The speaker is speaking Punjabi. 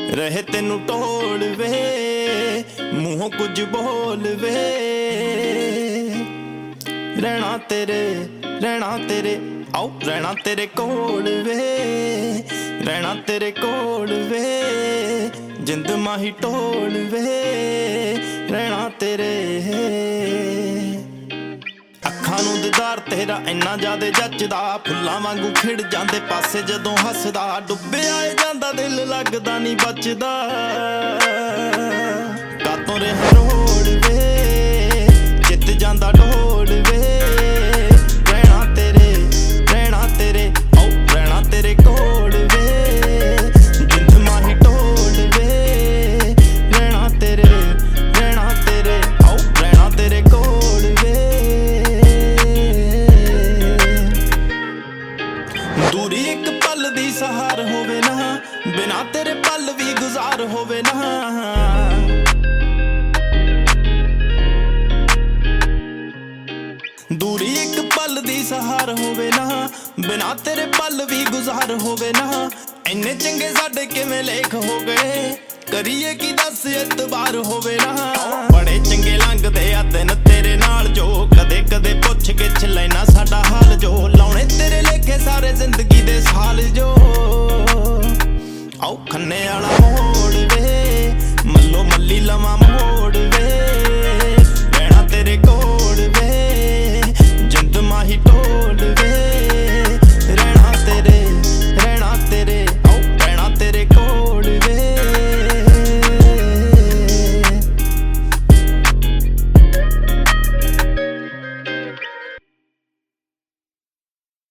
ਰਹੇ ਤੈਨੂੰ ਢੋਲ ਵੇ ਮੂੰਹੋਂ ਕੁਝ ਬੋਲ ਵੇ ਰਹਿਣਾ ਤੇਰੇ ਆਓ ਰਹਿਣਾ ਤੇਰੇ ਕੋਲ ਵੇ ਰਹਿਣਾ ਤੇਰੇ ਕੋਲ ਵੇ ਜਿੰਦ ਮਾਹੀ ਢੋਲ ਵੇ ਰਹਿਣਾ ਤੇਰੇ ਅੱਖਾਂ ਨੂੰ ਦੀਦਾਰ ਤੇਰਾ ਇੰਨਾ ਜ਼ਿਆਦੇ ਜੱਚਦਾ ਫੁੱਲਾਂ ਵਾਂਗੂ ਖਿੜ ਜਾਂਦੇ ਪਾਸੇ ਜਦੋਂ ਹੱਸਦਾ ਡੁੱਬਿਆ ਏ ਜਾਂਦਾ ਦਿਲ ਲੱਗਦਾ ਨਹੀਂ ਬਚਦਾ ਕਾਤੋਂ ਰਿਹਾ ਰੋੜ ਵੇ ਜਿੱਤ ਜਾਂਦਾ ਢੋਲ ਵੇ ਰਹਿਣਾ ਤੇਰੇ ਆਓ ਰਹਿਣਾ ਤੇਰੇ ਕੋਲ ਵੇ ਜਿੰਦ ਮਾਹੀ ਢੋਲ ਵੇ ਰਹਿਣਾ ਤੇਰੇ ਆਓ ਰਹਿਣਾ ਤੇਰੇ ਕੋਲ ਵੇ ਦੂਰੀ ਇੱਕ ਪਲ ਦੀ ਸਹਾਰ ਹੋਵੇ ਨਾ ਬਿਨਾ ਤੇਰੇ ਪਲ ਵੀ ਗੁਜ਼ਾਰ ਹੋਵੇ ਨਾ ਦੂਰੀ ਇੱਕ ਪਲ ਦੀ ਸਹਾਰ ਹੋਵੇ ਨਾ ਬਿਨਾ ਤੇਰੇ ਪਲ ਵੀ ਗੁਜ਼ਾਰ ਹੋਵੇ ਨਾ ਇੰਨੇ ਚੰਗੇ ਸਾਡੇ ਕਿਵੇਂ ਲੇਖ ਹੋ ਗਏ ਕਰੀਏ ਕੀ ਦੱਸ ਇਤਬਾਰ ਹੋਵੇ ਨਾ ਬੜੇ ਚੰਗੇ ਲੰਘਦੇ ਆ ਦਿਨ ਤੇਰੇ ਨਾਲ ਜੋ ਕਦੇ ਕਦੇ ਪੁੱਛ ਗਿੱਛ ਲੈਣਾ ਸਾਡਾ ਹਾਲ ਜੋ ਲਾਉਣੇ ਤੇਰੇ ਲੇਖੇ ਸਾਰੇ ਜ਼ਿੰਦਗੀ ਦੇ ਸਾਲ ਜੋ ਆਓ ਖੰਨੇ ਵਾਲਾ ਮੋੜ ਵੇ ਮੱਲੋ ਮੱਲੀ ਲਵਾਂ ਮੋੜ